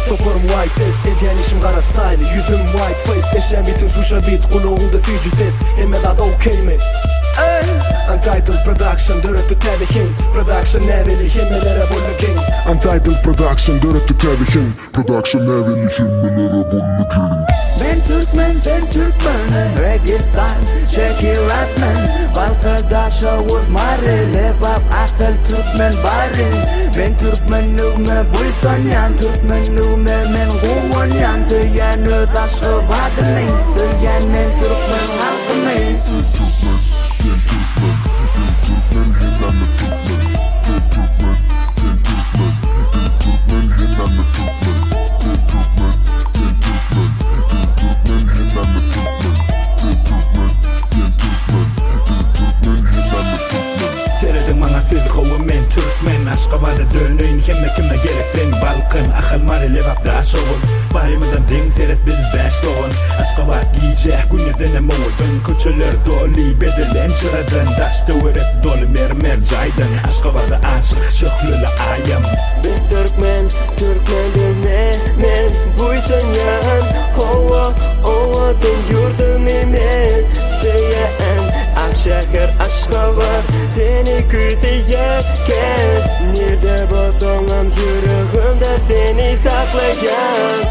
Soparım white face, ediyen işim kara style. Yüzüm white face, eşen bitin suşa bit. Kuluğumda fücü ses, hemme dat okey mi? Untitled Production, dörüttü tebihin. Production neveli, himmelere bullukin. Untitled Production, dörüttü tebihin. Production neveli, himmelere bullukin. Ben Türkmen, sen Türkmen. Reggae style, checky rapman. Balkada şavuz mari. Lebap asıl Türkmen bari. Ben Türkmen nüme buysan yan. Türkmen nüme men guvan yan. Tüyen ödaşı vadını. Tüyenin Türkmen halkını. men Türkmen Aşkabada dönün kime gerekten Balkan akıl mari levap da şoğun Bayımıdan ding teret biz beş doğun Aşkabat giyecek günyeden emodun Köçeler doli bedelen çıradan Daşta öğret dolu mermer caydan Aşkabada aşık şıhlıyla ayam Biz Türkmen dönme men buysan yan Hova ovadan yurdum imen Seyen Akşehir Aşkabat seni küseyerken Nerede bozanam yüreğimde seni saklayan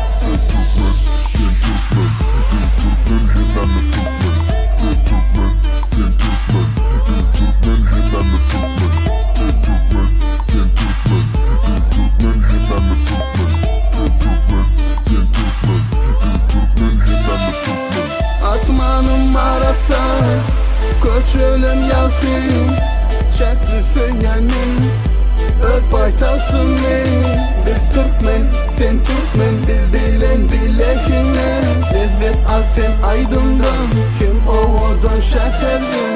Asmanım arasa Köçölüm yaltım Çaksızın yanım Öz baytaktım Biz Türkmen, sen Türkmen Biz bilen bilekine Lezzet al sen aydından Kim ovadan şehirden